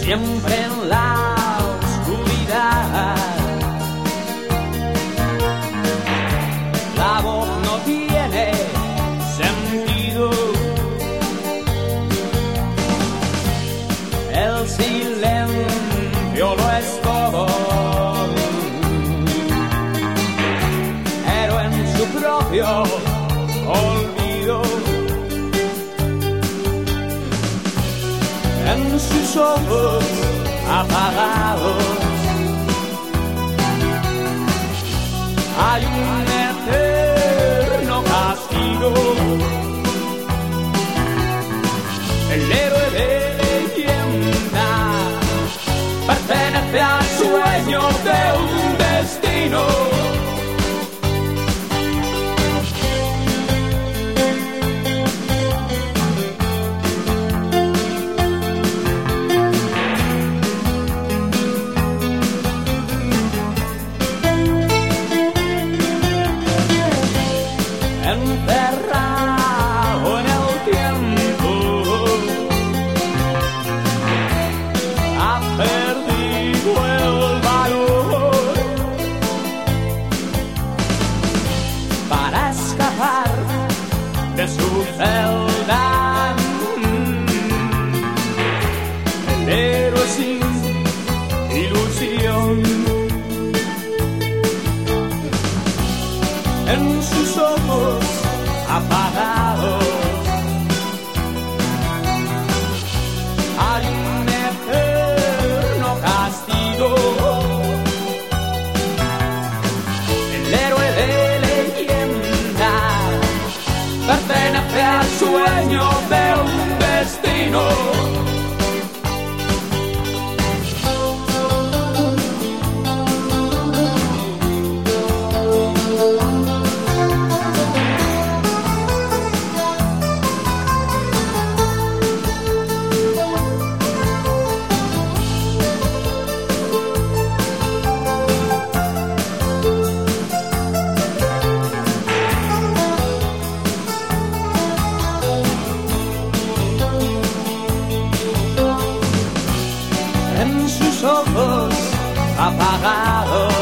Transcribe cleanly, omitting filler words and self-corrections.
siempre en la oscuridad. La voz no tiene sentido, el silencio lo es todo, pero en su propio olvido, en sus ojos apagados hay un eterno castigo. El héroe de leyenda pertenece al sueño de un destino. Encerrado en el tiempo, ha perdido el valor para escapar de su celda. El héroe sin ilusión, en sus ojos apagados hay un eterno castigo. El héroe de leyenda pertenece al sueño de un destino. En sus ojos apagados